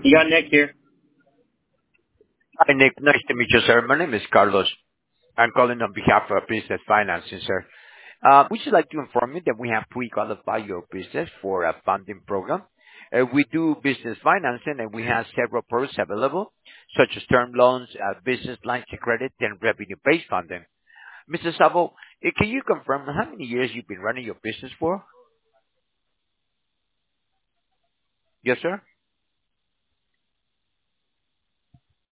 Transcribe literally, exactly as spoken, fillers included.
You got Nick here. Hi, Nick. Nice to meet you, sir. My name is Carlos. I'm calling on behalf of Business Financing, sir. Uh, We should like to inform you that we have pre-qualified your business for a funding program. Uh, We do business financing, and we have several products available, such as term loans, uh, business lines of credit, and revenue-based funding. Mister Sabo, uh, can you confirm how many years you've been running your business for? Yes, sir.